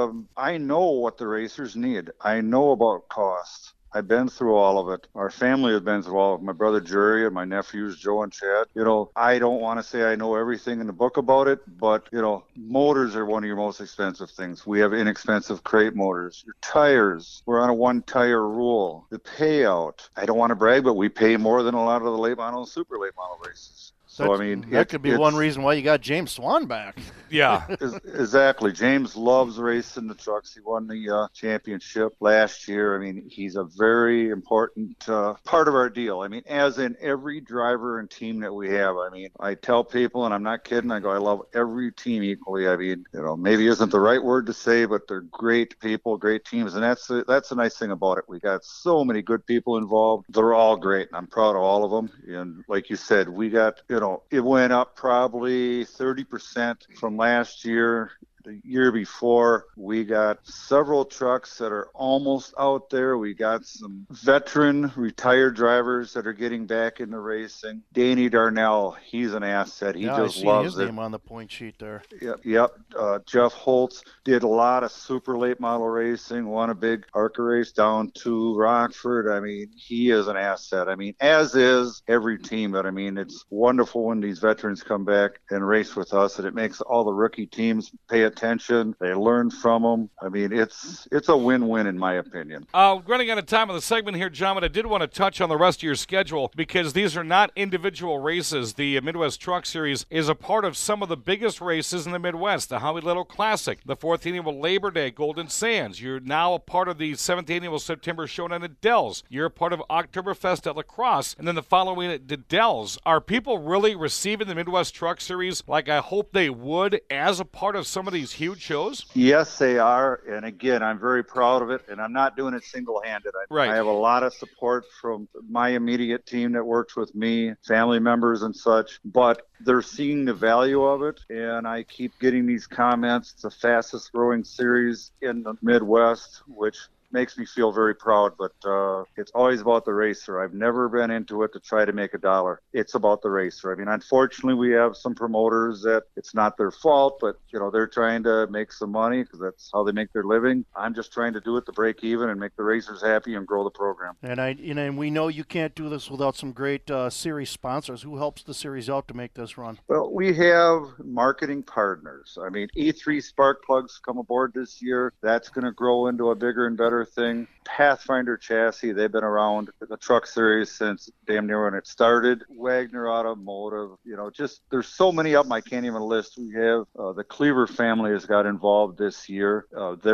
I know what the racers need. I know about cost. I've been through all of it. Our family has been through all of it. My brother Jerry and my nephews Joe and Chad. You know, I don't want to say I know everything in the book about it, but, you know, motors are one of your most expensive things. We have inexpensive crate motors. Your tires, we're on a one-tire rule. The payout, I don't want to brag, but we pay more than a lot of the late model and super late model races. So, I mean, that could be one reason why you got James Swan back. Yeah. Exactly. James loves racing the trucks. He won the championship last year. I mean, he's a very important part of our deal. I mean, as in every driver and team that we have. I mean, I tell people, and I'm not kidding, I go, I love every team equally. I mean, you know, maybe isn't the right word to say, but they're great people, great teams. And that's the nice thing about it. We got so many good people involved. They're all great, and I'm proud of all of them. And like you said, we got, you know, it went up probably 30% from last year. The year before, we got several trucks that are almost out there. We got some veteran retired drivers that are getting back into racing. Danny Darnell, he's an asset. He just loves his name on the point sheet there. Yep. Jeff Holtz did a lot of super late model racing, won a big ARCA race down to Rockford. I mean, he is an asset. I mean, as is every team. But I mean, it's wonderful when these veterans come back and race with us, and it makes all the rookie teams pay attention. They learn from them. I mean, it's a win-win in my opinion. Running out of time on the segment here, John, but I did want to touch on the rest of your schedule because these are not individual races. The Midwest Truck Series is a part of some of the biggest races in the Midwest. The Howie Little Classic, the 4th Annual Labor Day Golden Sands. You're now a part of the 7th Annual September Showdown at Dells. You're a part of Oktoberfest at La Crosse, and then the following at the Dells. Are people really receiving the Midwest Truck Series like I hope they would as a part of some of these huge shows? Yes, they are. And again, I'm very proud of it. And I'm not doing it single-handed. I have a lot of support from my immediate team that works with me, family members and such. But they're seeing the value of it. And I keep getting these comments. It's the fastest growing series in the Midwest, which makes me feel very proud, but it's always about the racer. I've never been into it to try to make a dollar. It's about the racer. I mean, unfortunately, we have some promoters that it's not their fault, but, you know, they're trying to make some money because that's how they make their living. I'm just trying to do it to break even and make the racers happy and grow the program. And we know you can't do this without some great series sponsors. Who helps the series out to make this run? Well, we have marketing partners. I mean, E3 Spark Plugs come aboard this year. That's going to grow into a bigger and better thing. Pathfinder Chassis, they've been around the truck series since damn near when it started. Wagner Automotive, you know, just there's so many of them I can't even list. We have the Cleaver family has got involved this year.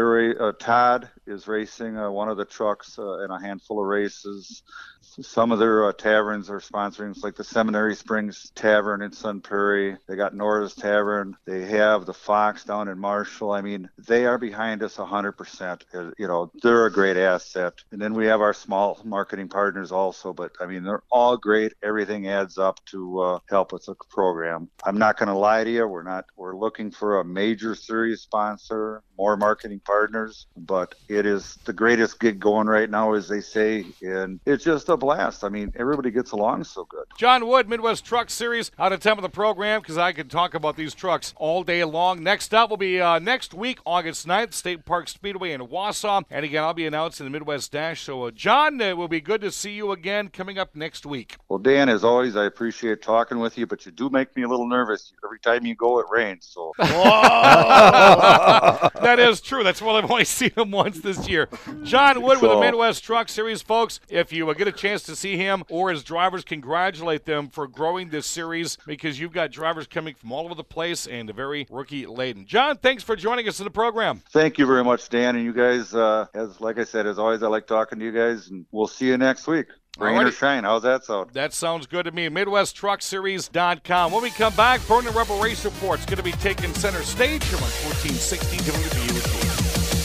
Todd is racing one of the trucks in a handful of races. Some of their taverns are sponsoring, it's like the Seminary Springs Tavern in Sun Prairie. They got Nora's Tavern. They have the Fox down in Marshall. I mean, they are behind us 100%. You know, they're a great asset. And then we have our small marketing partners also. But, I mean, they're all great. Everything adds up to help with the program. I'm not going to lie to you. We're looking for a major series sponsor. more marketing partners, but it is the greatest gig going right now, as they say, and it's just a blast. I mean, everybody gets along so good. John Wood, Midwest Truck Series, out of time of the program, because I could talk about these trucks all day long. Next up will be next week, August 9th, State Park Speedway in Wausau. And again, I'll be announcing the Midwest Dash. So, John, it will be good to see you again coming up next week. Well, Dan, as always, I appreciate talking with you, but you do make me a little nervous. Every time you go, it rains. So that is true. That's why I've only seen him once this year. John Wood with the Midwest Truck Series, folks. If you get a chance to see him or his drivers, congratulate them for growing this series, because you've got drivers coming from all over the place and very rookie-laden. John, thanks for joining us in the program. Thank you very much, Dan, and you guys. Like I said, as always, I like talking to you guys, and we'll see you next week. Rain or shine. How's that sound? That sounds good to me. MidwestTruckSeries.com. When we come back, Burning Rubber Race Report's going to be taking center stage here on 1460 WBOG.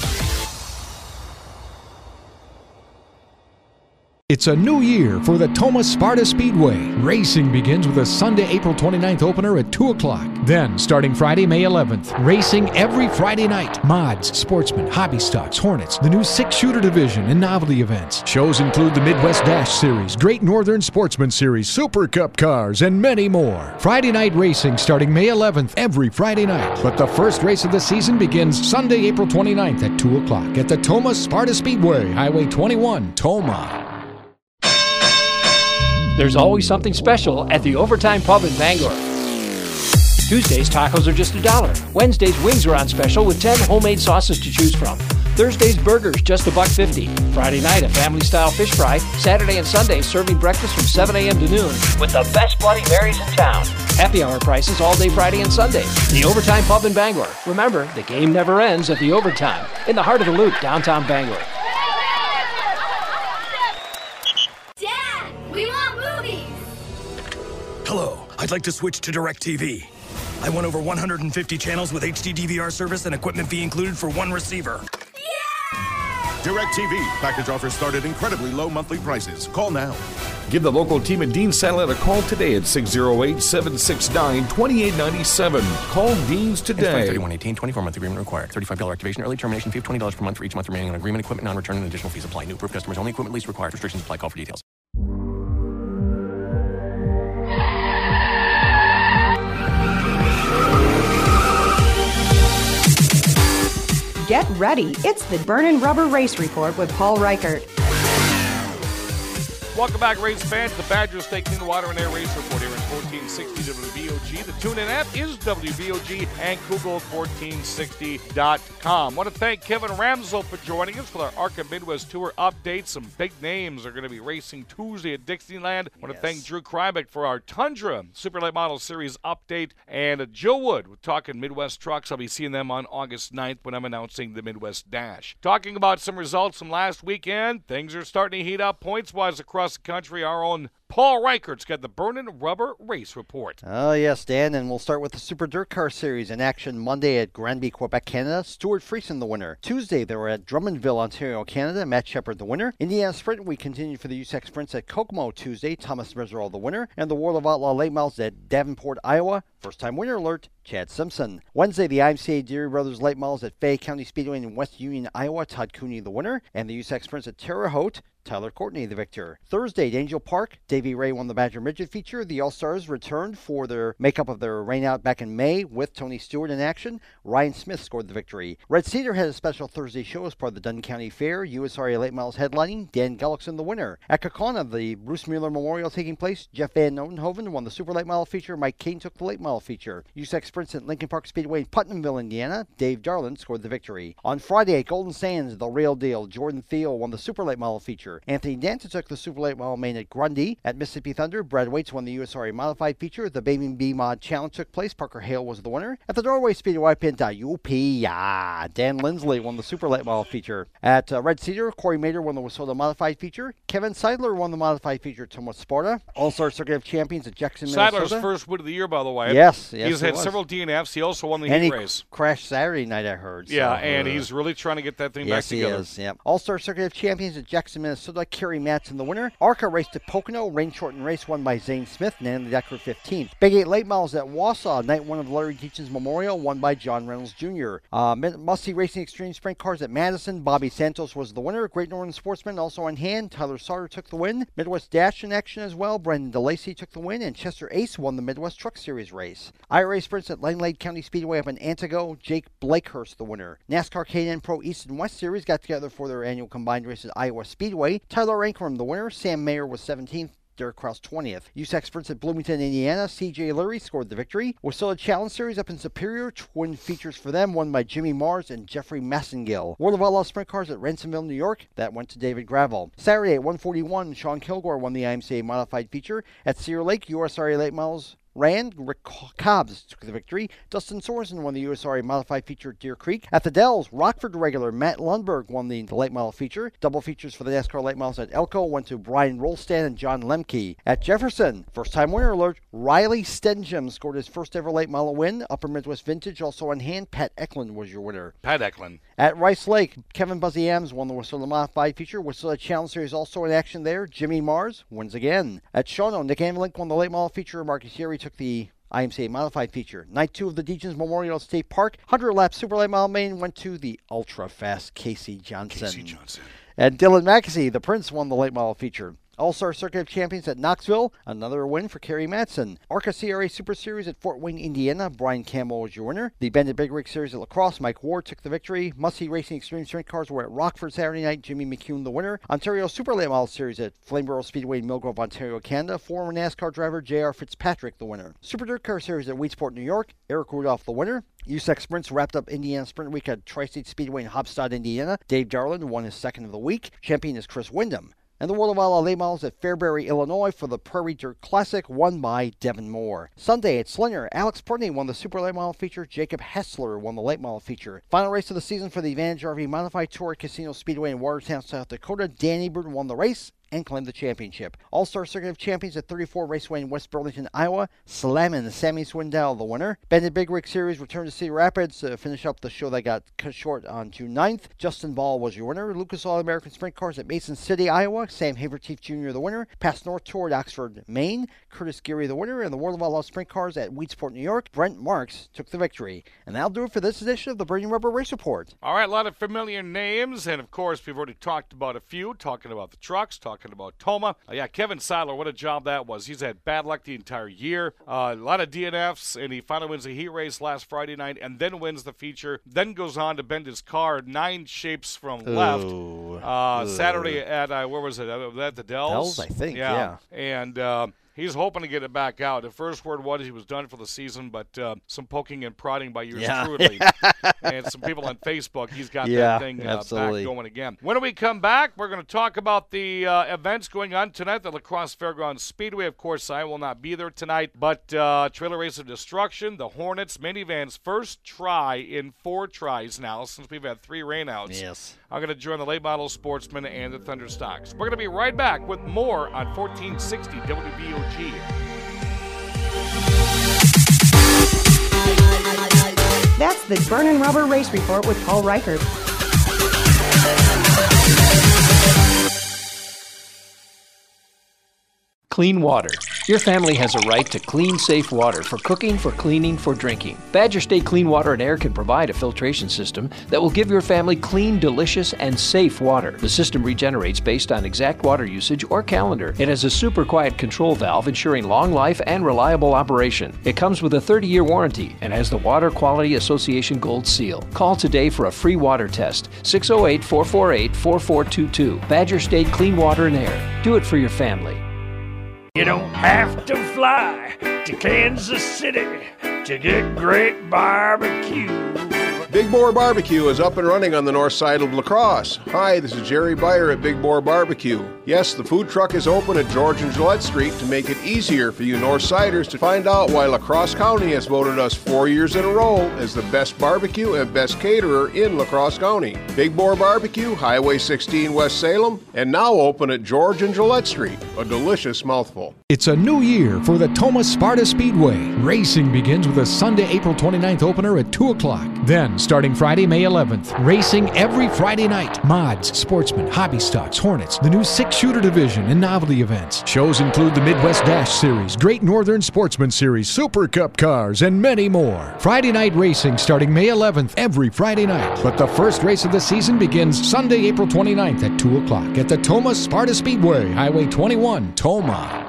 It's a new year for the Thomas Sparta Speedway. Racing begins with a Sunday, April 29th opener at 2 o'clock. Then, starting Friday, May 11th, racing every Friday night. Mods, Sportsman, Hobby Stocks, Hornets, the new 6-shooter division, and novelty events. Shows include the Midwest Dash Series, Great Northern Sportsman Series, Super Cup cars, and many more. Friday night racing starting May 11th every Friday night. But the first race of the season begins Sunday, April 29th at 2 o'clock at the Thomas Sparta Speedway, Highway 21, Tomah. There's always something special at the Overtime Pub in Bangor. Tuesdays, tacos are just $1. Wednesdays, wings are on special with 10 homemade sauces to choose from. Thursdays, burgers, just $1.50. Friday night, a family-style fish fry. Saturday and Sunday, serving breakfast from 7 a.m. to noon with the best Bloody Marys in town. Happy hour prices all day Friday and Sunday. The Overtime Pub in Bangor. Remember, the game never ends at the Overtime, in the heart of the Loop, downtown Bangor. Hello, I'd like to switch to DirecTV. I want over 150 channels with HD DVR service and equipment fee included for one receiver. DirecTV. Package offers start at incredibly low monthly prices. Call now. Give the local team at Dean Satellite a call today at 608-769-2897. Call Dean's today. 3118, 24-month agreement required. $35 activation, early termination fee of $20 per month for each month remaining on agreement. Equipment non-return and additional fees apply. New approved customers only. Equipment lease required. Restrictions apply. Call for details. Get ready. It's the Burnin' Rubber Race Report with Paul Reichert. Welcome back, race fans. The Badger State Clean Water and Air Race Report here in 1460 WBOG. The TuneIn app is WBOG and KugelGold1460.com. Want to thank Kevin Ramsell for joining us for our ARCA Midwest Tour update. Some big names are going to be racing Tuesday at Dixieland. Want to thank Drew Krybeck for our Tundra Super Late Model Series update. And Joe Wood, we're talking Midwest Trucks. I'll be seeing them on August 9th when I'm announcing the Midwest Dash. Talking about some results from last weekend, things are starting to heat up points-wise across the country. Our own Paul Reichert's got the Burnin' Rubber Race Report. Oh, yes, Dan, and we'll start with the Super Dirt Car Series in action Monday at Granby, Quebec, Canada. Stuart Friesen, the winner. Tuesday, they were at Drummondville, Ontario, Canada. Matt Shepard, the winner. Indiana Sprint, we continued for the USAC Sprints at Kokomo Tuesday. Thomas Meserol, the winner. And the World of Outlaw Late Models at Davenport, Iowa. First-time winner alert, Chad Simpson. Wednesday, the IMCA Deary Brothers Late Models at Fayette County Speedway in West Union, Iowa. Todd Cooney, the winner. And the USAC Sprints at Terre Haute. Tyler Courtney, the victor. Thursday, at Angel Park, Davey Ray won the Badger Midget feature. The All-Stars returned for their makeup of their rainout back in May with Tony Stewart in action. Ryan Smith scored the victory. Red Cedar had a special Thursday show as part of the Dunn County Fair. USRA Late Models headlining, Dan Gullickson the winner. At Kaukauna, the Bruce Mueller Memorial taking place, Jeff Van Notenhoven won the Super Late Model feature. Mike Kane took the Late Model feature. USAC Sprints at Lincoln Park Speedway in Putnamville, Indiana. Dave Darland scored the victory. On Friday at Golden Sands, the Real Deal, Jordan Thiel won the Super Late Model feature. Anthony Danton took the Super Late Model main at Grundy. At Mississippi Thunder, Brad Waits won the USRA Modified feature. The Baby B Mod Challenge took place. Parker Hale was the winner. At the Norway Speedway Pint, Dan Lindsley won the Super Late Model feature. At Red Cedar, Corey Mader won the Wissota Modified feature. Kevin Seidler won the Modified feature at Thomas Sparta. All-Star Circuit of Champions at Jackson, Minnesota. Seidler's first win of the year, by the way. Yes, He's had several several DNFs. He also won the and heat he race. Crashed Saturday night, I heard. Yeah, so, and he's really trying to get that thing back together. Yes, he is. Yeah. All-Star Circuit of Champions at Jackson, Minnesota. Kerry Matson, the winner. ARCA raced at Pocono. Rain-shortened race won by Zane Smith. Natalie Decker, 15th. Big 8 late models at Wausau. Night 1 of Larry Deachin's Memorial, won by John Reynolds Jr. Must-See Racing Extreme Sprint Cars at Madison. Bobby Santos was the winner. Great Northern Sportsman also on hand. Tyler Sauter took the win. Midwest Dash in action as well. Brendan DeLacy took the win, and Chester Ace won the Midwest Truck Series race. IRA Sprints at Langlade County Speedway up in Antigo. Jake Blakehurst the winner. NASCAR K&N Pro East and West Series got together for their annual combined race at Iowa Speedway. Tyler Ankrum the winner. Sam Mayer was 17th. Derek Krause 20th. USAC Sprints at Bloomington, Indiana. C.J. Lurie scored the victory. Wasilla Challenge Series up in Superior. Twin features for them, won by Jimmy Mars and Jeffrey Massengill. World of Outlaw Sprint Cars at Ransomville, New York. That went to David Gravel. Saturday at 141, Sean Kilgore won the IMCA Modified Feature. At Cedar Lake, USRA Late Models ran. Rick Cobbs took the victory. Dustin Sorensen won the USRA Modified Feature at Deer Creek. At the Dells, Rockford regular Matt Lundberg won the late model feature. Double features for the NASCAR late models at Elko went to Brian Rolstan and John Lemke. At Jefferson, first-time winner alert, Riley Stenjum scored his first ever late model win. Upper Midwest Vintage also on hand. Pat Eklund was your winner. Pat Eklund. At Rice Lake, Kevin Buzzy Ams won the Wasilla Modified Feature. Wasilla Challenge Series also in action there. Jimmy Mars wins again. At Shawano, Nick Amelink won the late model feature. Marcus Yeri took the IMCA Modified Feature. Night 2 of the Deachin's Memorial State Park. 100-lap Super Late Model main went to the ultra-fast Casey Johnson. And Dylan McAsee, the Prince, won the late model feature. All-Star Circuit of Champions at Knoxville, another win for Kerry Matson. ARCA CRA Super Series at Fort Wayne, Indiana, Brian Campbell was your winner. The Bandit Big Rig Series at La Crosse, Mike Ward took the victory. Must-See Racing Extreme Sprint Cars were at Rockford Saturday night, Jimmy McCune the winner. Ontario Super Late Model Series at Flameborough Speedway in Millgrove, Ontario, Canada. Former NASCAR driver J.R. Fitzpatrick the winner. Super Dirt Car Series at Weedsport, New York, Eric Rudolph the winner. USAC Sprints wrapped up Indiana Sprint Week at Tri-State Speedway in Hobstad, Indiana. Dave Darland won his second of the week. Champion is Chris Wyndham. And the World of Outlaw late models at Fairbury, Illinois for the Prairie Dirt Classic, won by Devin Moore. Sunday at Slinger, Alex Purney won the Super Late Model feature. Jacob Hessler won the late model feature. Final race of the season for the Advantage RV Modified Tour at Casino Speedway in Watertown, South Dakota. Dan Ebert won the race and claimed the championship. All-Star Circuit of Champions at 34 Raceway in West Burlington, Iowa. Slammin' Sammy Swindell, the winner. Bandit Big Rig Series returned to Cedar Rapids to finish up the show that got cut short on June 9th. Justin Ball was your winner. Lucas All-American Sprint Cars at Mason City, Iowa. Sam Haverteeth Jr. the winner. Pass North Tour at Oxford, Maine. Curtis Geary the winner. And the World of Outlaw Sprint Cars at Weedsport, New York. Brent Marks took the victory. And that'll do it for this edition of the Burning Rubber Race Report. All right, a lot of familiar names. And, of course, we've already talked about a few. Talking about the trucks, talking about Toma. Yeah, Kevin Sadler, what a job that was. He's had bad luck the entire year. A lot of DNFs, and he finally wins the heat race last Friday night and then wins the feature. Then goes on to bend his car 9 shapes from left. Saturday at, where was it? At the Dells? Dells, I think, yeah. And he's hoping to get it back out. The first word was he was done for the season, but some poking and prodding by yours truly. And some people on Facebook, he's got that thing back going again. When we come back, we're going to talk about the events going on tonight at the La Crosse Fairgrounds Speedway. Of course, I will not be there tonight, but Trailer Race of Destruction, the Hornets Minivan's first try in 4 tries now since we've had 3 rainouts. Yes. I'm going to join the Late Model Sportsman and the Thunderstocks. We're going to be right back with more on 1460 WBOG. That's the Burnin' Rubber Race Report with Paul Reichert. Clean water. Your family has a right to clean, safe water for cooking, for cleaning, for drinking. Badger State Clean Water and Air can provide a filtration system that will give your family clean, delicious, and safe water. The system regenerates based on exact water usage or calendar. It has a super quiet control valve ensuring long life and reliable operation. It comes with a 30-year warranty and has the Water Quality Association Gold Seal. Call today for a free water test. 608-448-4422. Badger State Clean Water and Air. Do it for your family. You don't have to fly to Kansas City to get great barbecue. Big Boar Barbecue is up and running on the north side of La Crosse. Hi, this is Jerry Beyer at Big Boar Barbecue. Yes, the food truck is open at George and Gillette Street to make it easier for you Northsiders to find out why La Crosse County has voted us 4 years in a row as the best barbecue and best caterer in La Crosse County. Big Boar Barbecue, Highway 16 West Salem, and now open at George and Gillette Street. A delicious mouthful. It's a new year for the Thomas Sparta Speedway. Racing begins with a Sunday, April 29th opener at 2 o'clock. Then, starting Friday, May 11th, racing every Friday night. Mods, Sportsman, Hobby Stocks, Hornets, the new six-shooter division, and novelty events. Shows include the Midwest Dash Series, Great Northern Sportsman Series, Super Cup cars, and many more. Friday night racing starting May 11th every Friday night. But the first race of the season begins Sunday, April 29th at 2 o'clock at the Thomas Sparta Speedway, Highway 21, Tomah.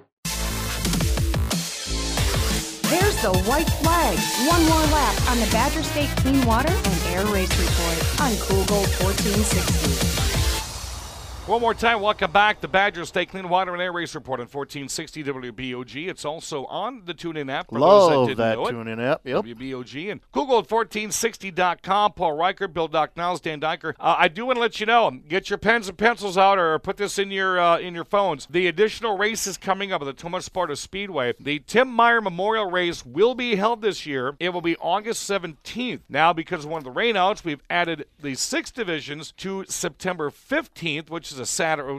There's the white flag. One more lap on the Badger State Clean Water and Air Race Report on Cool Gold 1460. One more time, welcome back to Badger State Clean Water and Air Race Report on 1460 WBOG. It's also on the TuneIn app for those that didn't know it. TuneIn app, yep. WBOG and Gold1460.com. Paul Reichert, Bill Doc Niles, Dan Diker. I do want to let you know, get your pens and pencils out or put this in your phones. The additional races coming up at the Thomas Sparta Speedway. The Tim Meyer Memorial Race will be held this year. It will be August 17th. Now, because of one of the rainouts, we've added the 6 divisions to September 15th, which is a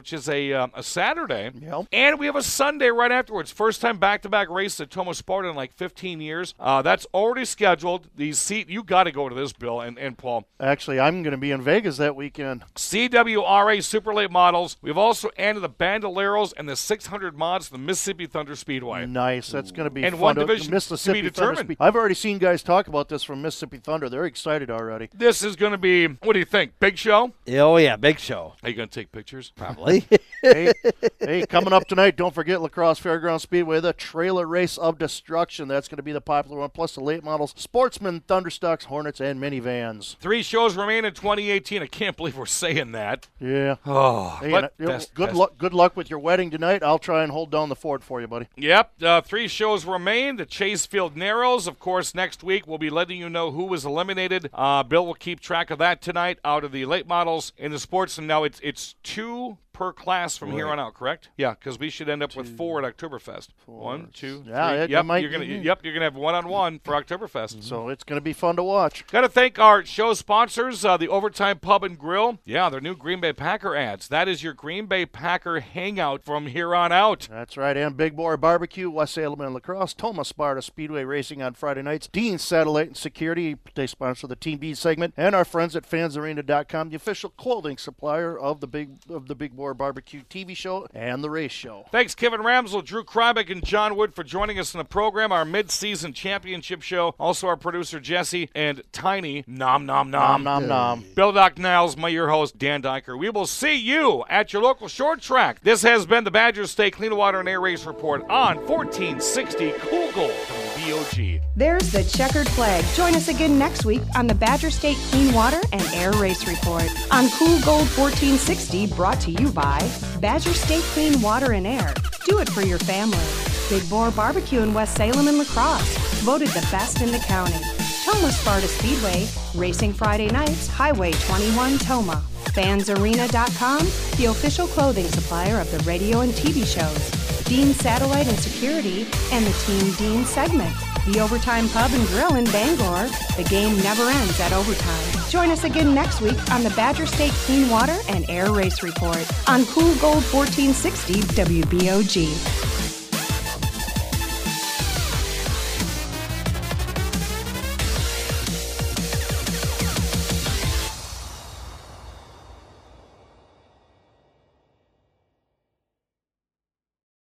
Saturday. Yep. And we have a Sunday right afterwards. First time back-to-back race at Thomas Sparta in like 15 years. That's already scheduled. You got to go to this, Bill and Paul. Actually, I'm going to be in Vegas that weekend. CWRA Super Late Models. We've also added the Bandoleros and the 600 mods to the Mississippi Thunder Speedway. Nice. That's going to be and fun. One division Mississippi to be Thunder determined. I've already seen guys talk about this from Mississippi Thunder. They're excited already. This is going to be, what do you think, big show? Oh, yeah, big show. Are you going to take pictures? Probably. hey, coming up tonight, don't forget La Crosse Fairground Speedway, the Trailer Race of Destruction. That's going to be the popular one, plus the late models, Sportsman, Thunderstocks, Hornets, and minivans. 3 shows remain in 2018. I can't believe we're saying that. Yeah. Oh, hey, but good luck with your wedding tonight. I'll try and hold down the fort for you, buddy. Yep. 3 shows remain. The Chasefield Narrows, of course, next week we'll be letting you know who was eliminated. Bill will keep track of that tonight out of the late models in the sports. And now it's 2 per class from here on out, correct? Yeah, because we should end up with 4 at Oktoberfest. 1, 2, 3. Yep, you're gonna have 1-on-1 for Oktoberfest. So it's gonna be fun to watch. Got to thank our show sponsors, the Overtime Pub and Grill. Yeah, their new Green Bay Packer ads. That is your Green Bay Packer hangout from here on out. That's right, and Big Boar Barbecue, West Salem and La Crosse, Thomas Sparta Speedway Racing on Friday nights, Dean Satellite and Security, they sponsor the Team B segment, and our friends at fansarena.com, the official clothing supplier of the Big Boar Barbecue TV show and the race show. Thanks, Kevin Ramsel, Drew Krybeck, and John Wood for joining us in the program, our mid-season championship show. Also our producer, Jesse, and Tiny, nom, nom, nom. Nom, nom, nom. Bill Doc Niles, your host, Dan Diker. We will see you at your local short track. This has been the Badger State Clean Water and Air Race Report on 1460 Cool Gold WBOG. There's the checkered flag. Join us again next week on the Badger State Clean Water and Air Race Report on Cool Gold 1460, brought to you by Badger State Clean Water and Air. Do it for your family. Big Boar Barbecue in West Salem and La Crosse, voted the best in the county. Thomas Sparta Speedway, racing Friday nights, Highway 21, Tomah. Fansarena.com, the official clothing supplier of the radio and TV shows. Dean Satellite and Security, and the Team Dean segment. The Overtime Pub and Grill in Bangor. The game never ends at overtime. Join us again next week on the Badger State Clean Water and Air Race Report on Cool Gold 1460 WBOG.